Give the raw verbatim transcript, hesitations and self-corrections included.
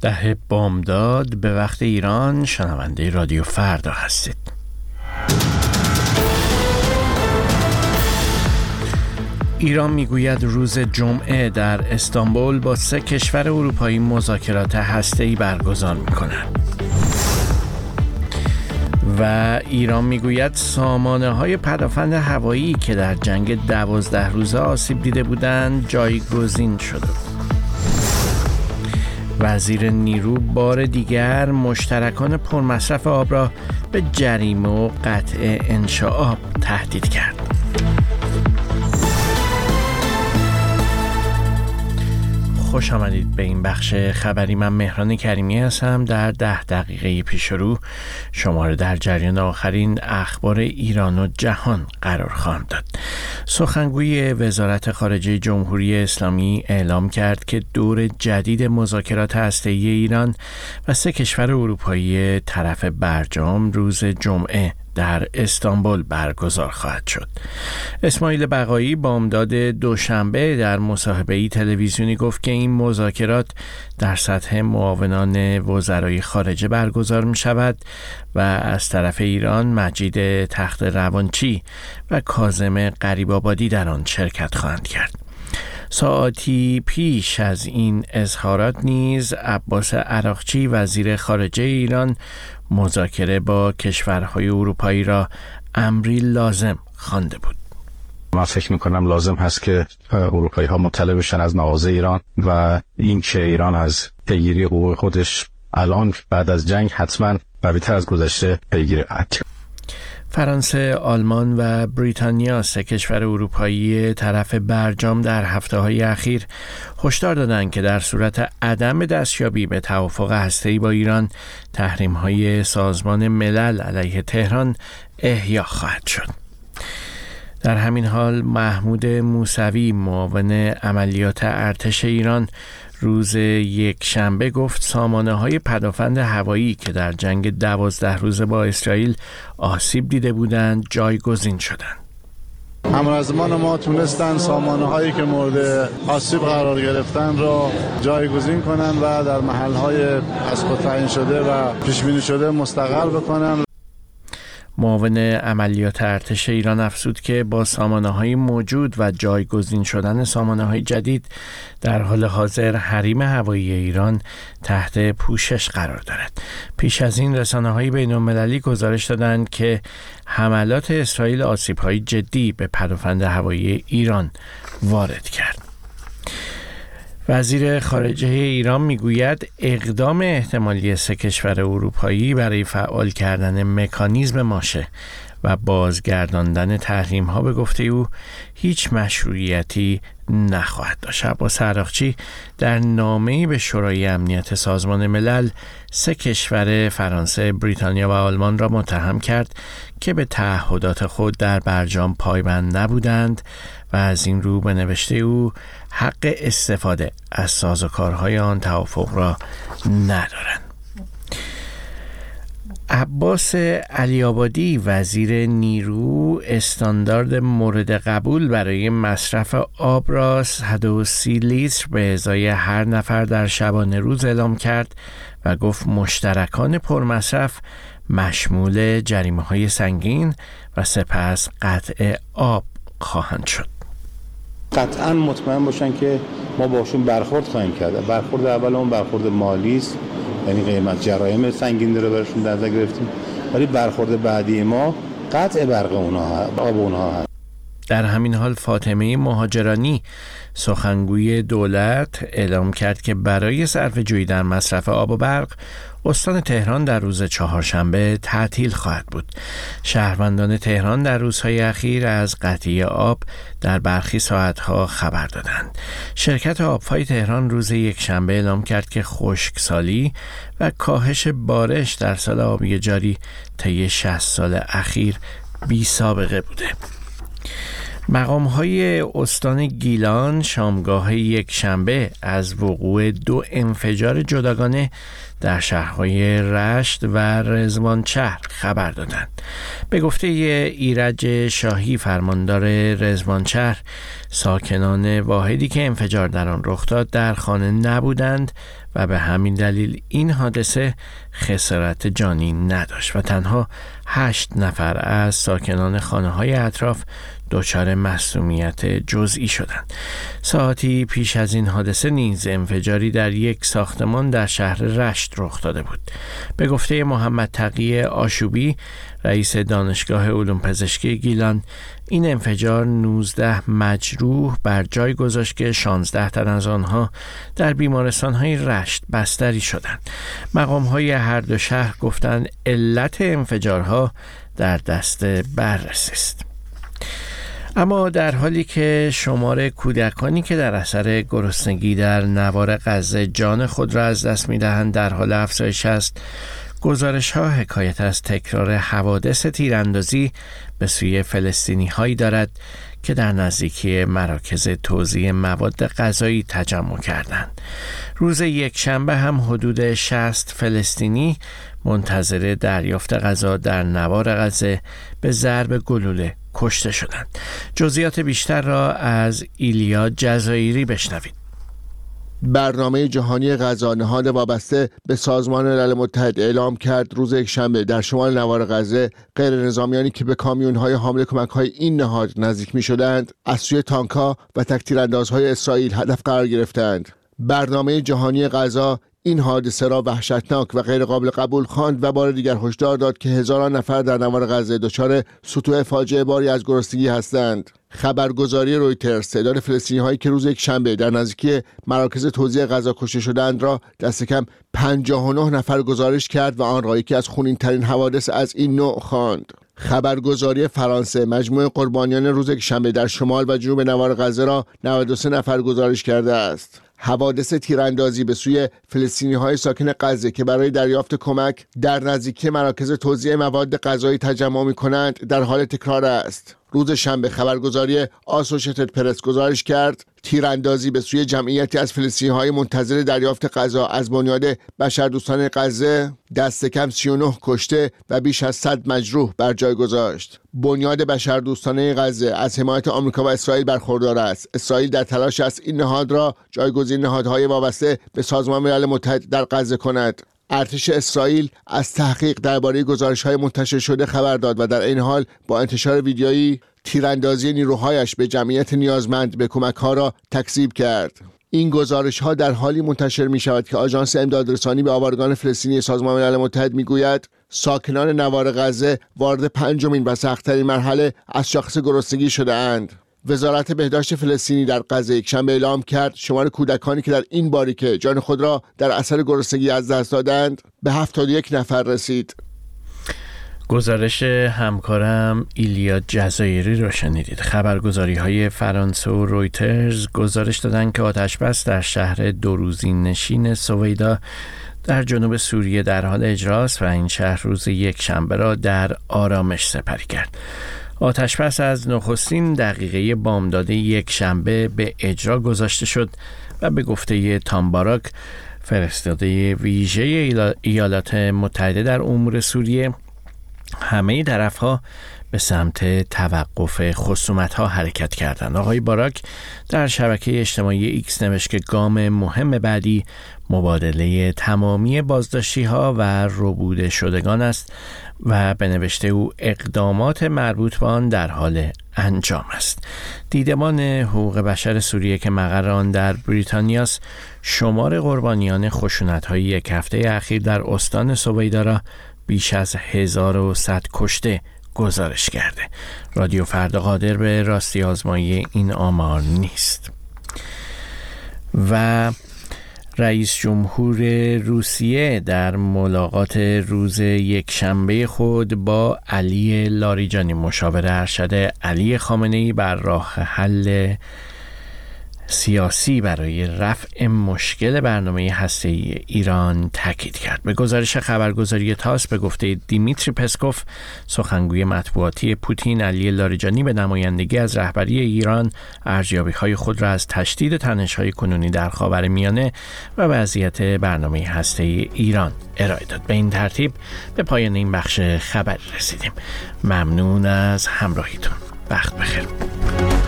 ده بامداد به وقت ایران، شنونده رادیو فردا هستید. ایران میگوید روز جمعه در استانبول با سه کشور اروپایی مذاکرات هسته‌ای برگزار می‌کند. و ایران میگوید سامانه‌های پدافند هوایی که در جنگ دوازده روزه آسیب دیده بودند جایگزین شده. وزیر نیرو بار دیگر مشترکان پرمصرف آب را به جریمه و قطع انشاء آب تهدید کرد. خوش آمدید به این بخش خبری. من مهران کریمی هستم. در ده دقیقه پیش رو شما را در جریان آخرین اخبار ایران و جهان قرار خواهم داد. سخنگوی وزارت خارجه جمهوری اسلامی اعلام کرد که دور جدید مذاکرات هسته‌ای ایران و سه کشور اروپایی طرف برجام روز جمعه در استانبول برگزار خواهد شد. اسماعیل بقایی بامداد دوشنبه در مصاحبه‌ای تلویزیونی گفت که این مذاکرات در سطح معاونان وزرای خارجه برگزار می شود و از طرف ایران مجید تخت روانچی و کاظم غریب‌آبادی در آن شرکت خواهند کرد. ساعاتی پیش از این اظهارات نیز عباس عراقچی وزیر خارجه ایران مذاکره با کشورهای اروپایی را امری لازم خوانده بود. من فکر میکنم لازم هست که اروپایی ها مطلع بشن از مواضع ایران و این که ایران از پیگیری حقوق خودش الان بعد از جنگ حتما قوی‌تر از گذشته پیگیری کنند. فرانسه، آلمان و بریتانیا سه کشور اروپایی طرف برجام در هفته‌های اخیر هشدار دادند که در صورت عدم دستیابی به توافق هسته‌ای با ایران، تحریم‌های سازمان ملل علیه تهران احیا خواهد شد. در همین حال محمود موسوی معاون عملیات ارتش ایران روز یک شنبه گفت سامانه‌های پدافند هوایی که در جنگ دوازده روزه با اسرائیل آسیب دیده بودند جایگزین شدند. همرزمان ما تونستن سامانه‌هایی که مورد آسیب قرار گرفتن را جایگزین کنن و در محل‌های از خود تعیین شده و پیش بینی شده مستقر بکنن. معاون عملیات ارتش ایران افزود که با سامانه‌های موجود و جایگزین شدن سامانه‌های جدید در حال حاضر حریم هوایی ایران تحت پوشش قرار دارد. پیش از این رسانه‌های بین‌المللی گزارش دادند که حملات اسرائیل آسیب‌های جدی به پدافند هوایی ایران وارد کرد. وزیر خارجه ایران میگوید اقدام احتمالی سه کشور اروپایی برای فعال کردن مکانیزم ماشه و بازگرداندن تحریم ها به گفته او هیچ مشروعیتی نخواهد داشت. عباس عراقچی در نامه‌ای به شورای امنیت سازمان ملل سه کشور فرانسه، بریتانیا و آلمان را متهم کرد که به تعهدات خود در برجام پایبند نبودند و از این رو به نوشته او حق استفاده از سازوکارهای آن توافق را ندارند. عباس علی‌آبادی وزیر نیرو استاندارد مورد قبول برای مصرف آب را صد و سی لیتر به ازای هر نفر در شبانه روز اعلام کرد و گفت مشترکان پرمصرف مشمول جریمه‌های سنگین و سپس قطع آب خواهند شد. قطعاً مطمئن باشن که ما باشون برخورد خواهیم کرد. برخورد اول اون برخورد مالی است، یعنی قیمت جرایم سنگین رو براشون در نظر گرفتیم، ولی برخورد بعدی ما قطع برق اونها آب اونها هست. در همین حال فاطمه مهاجرانی سخنگوی دولت اعلام کرد که برای صرفه‌جویی در مصرف آب و برق استان تهران در روز چهارشنبه تعطیل خواهد بود. شهروندان تهران در روزهای اخیر از قطعی آب در برخی ساعتها خبر دادند. شرکت آبفای تهران روز یکشنبه اعلام کرد که خشکسالی و کاهش بارش در سال آبی جاری طی شصت سال اخیر بی سابقه بوده. مقام‌های استان گیلان شامگاه یک شنبه از وقوع دو انفجار جداگانه در شهرهای رشت و رضوانشهر خبر دادند. به گفته ایرج شاهی فرماندار رضوانشهر، ساکنان واحدی که انفجار در آن رخ داد در خانه نبودند و به همین دلیل این حادثه خسارت جانی نداشت و تنها هشت نفر از ساکنان خانه‌های اطراف دچار مسمومیت جزئی شدند. ساعتی پیش از این حادثه نیز انفجاری در یک ساختمان در شهر رشت رخ داده بود. به گفته محمد تقی آشوبی، رئیس دانشگاه علوم پزشکی گیلان، این انفجار نوزده مجروح بر جای گذاشت که شانزده تن از آنها در بیمارستان‌های رشت بستری شدند. مقام‌های هر دو شهر گفتند علت انفجارها در دست بررسی است. اما در حالی که شمار کودکانی که در اثر گرسنگی در نوار غزه جان خود را از دست می‌دهند در حال افزایش است، گزارش‌ها حکایت از تکرار حوادث تیراندازی به سوی فلسطینی هایی دارد که در نزدیکی مراکز توزیع مواد غذایی تجمع کردند. روز یکشنبه هم حدود شصت فلسطینی منتظر دریافت غذا در نوار غزه به ضرب گلوله کشته شدند. جزئیات بیشتر را از ایلیا جزایری بشنوید. برنامه جهانی غذا نهاد وابسته به سازمان ملل متحد اعلام کرد روز یکشنبه در شمال نوار غزه غیر نظامیانی که به کامیون‌های حامل کمک‌های این نهاد نزدیک می‌شدند از سوی تانک‌ها و تک‌تیراندازهای اسرائیل هدف قرار گرفتند. برنامه جهانی غذا این حادثه را وحشتناک و غیر قابل قبول خواند و بار دیگر هشدار داد که هزاران نفر در نوار غزه دچار سطوح فاجعه باری از گرسنگی هستند. خبرگزاری رویترز تعداد فلسطینی‌هایی که روز یکشنبه در نزدیکی مراکز توزیع غذا کشته شدند را دست کم پنجاه و نه نفر گزارش کرد و آن را یکی از خونین‌ترین حوادث از این نوع خواند. خبرگزاری فرانسه مجموع قربانیان روز یکشنبه در شمال و جنوب نوار غزه را نود و سه نفر گزارش کرده است. حوادث تیراندازی به سوی فلسطینی‌های ساکن غزه که برای دریافت کمک در نزدیکی مراکز توزیع مواد غذایی تجمع می‌کنند در حال تکرار است. روز شنبه خبرگزاری آسوشیتد پرس گزارش کرد تیراندازی به سوی جمعیتی از فلسطینی‌های منتظر دریافت غذا از بنیاد بشردوستان غزه دست کم سی و نه کشته و بیش از صد مجروح بر جای گذاشت. بنیاد بشردوستانه غزه از حمایت آمریکا و اسرائیل برخوردار است. اسرائیل در تلاش است این نهاد را جایگزین نهادهای وابسته به سازمان ملل متحد در غزه کند. ارتش اسرائیل از تحقیق درباره گزارش‌های منتشر شده خبر داد و در این حال با انتشار ویدیویی تیراندازی نیروهایش به جمعیت نیازمند به کمک‌ها را تکذیب کرد. این گزارش‌ها در حالی منتشر می‌شود که آژانس امدادرسانی به آوارگان فلسطینی سازمان ملل متحد می‌گوید ساکنان نوار غزه وارد پنجمین و سخت‌ترین مرحله از شاخص گرسنگی شده‌اند. وزارت بهداشت فلسطینی در غزه یکشنبه اعلام کرد شمار کودکانی که در این باریکه جان خود را در اثر گرسنگی از دست دادند به هفتاد و یک نفر رسید. گزارش همکارم ایلیا جزایری را شنیدید. خبرگزاری‌های فرانسه و رویترز گزارش دادند که آتش‌بس در شهر دو روزی نشین سویدا در جنوب سوریه در حال اجراست و این شهر روز یکشنبه را در آرامش سپری کرد. آتش‌بس از نخستین دقیقه بامداد یک شنبه به اجرا گذاشته شد و به گفته تامباراک فرستاده ویژه ایالات متحده در امور سوریه همه طرف‌ها به سمت توقف خصومت‌ها حرکت کردند. آقای باراک در شبکه اجتماعی ایکس نوشت که گام مهم بعدی مبادله تمامی بازداشتی‌ها و ربوده شدگان است و به نوشته او اقدامات مربوط به آن در حال انجام است. دیدبان حقوق بشر سوریه که مقر آن در بریتانیاست شمار قربانیان خشونت‌های یک هفته اخیر در استان سویدا را بیش از هزار و صد کشته گزارش کرده. رادیو فردا قادر به راستی آزمایی این آمار نیست. و رئیس جمهور روسیه در ملاقات روز یکشنبه خود با علی لاریجانی مشاور ارشد علی خامنه‌ای بر راه حل سیاسی برای رفع مشکل برنامه هسته‌ای ایران تاکید کرد. به گزارش خبرگزاری تاس به گفته دیمیتری پسکوف سخنگوی مطبوعاتی پوتین، علی لاریجانی به نمایندگی از رهبری ایران ارزیابی‌های خود را از تشدید تنش‌های کنونی در خاورمیانه و وضعیت برنامه هسته‌ای ایران ارائه داد. به این ترتیب به پایان این بخش خبر رسیدیم. ممنون از همراهیتون. وقت بخیر.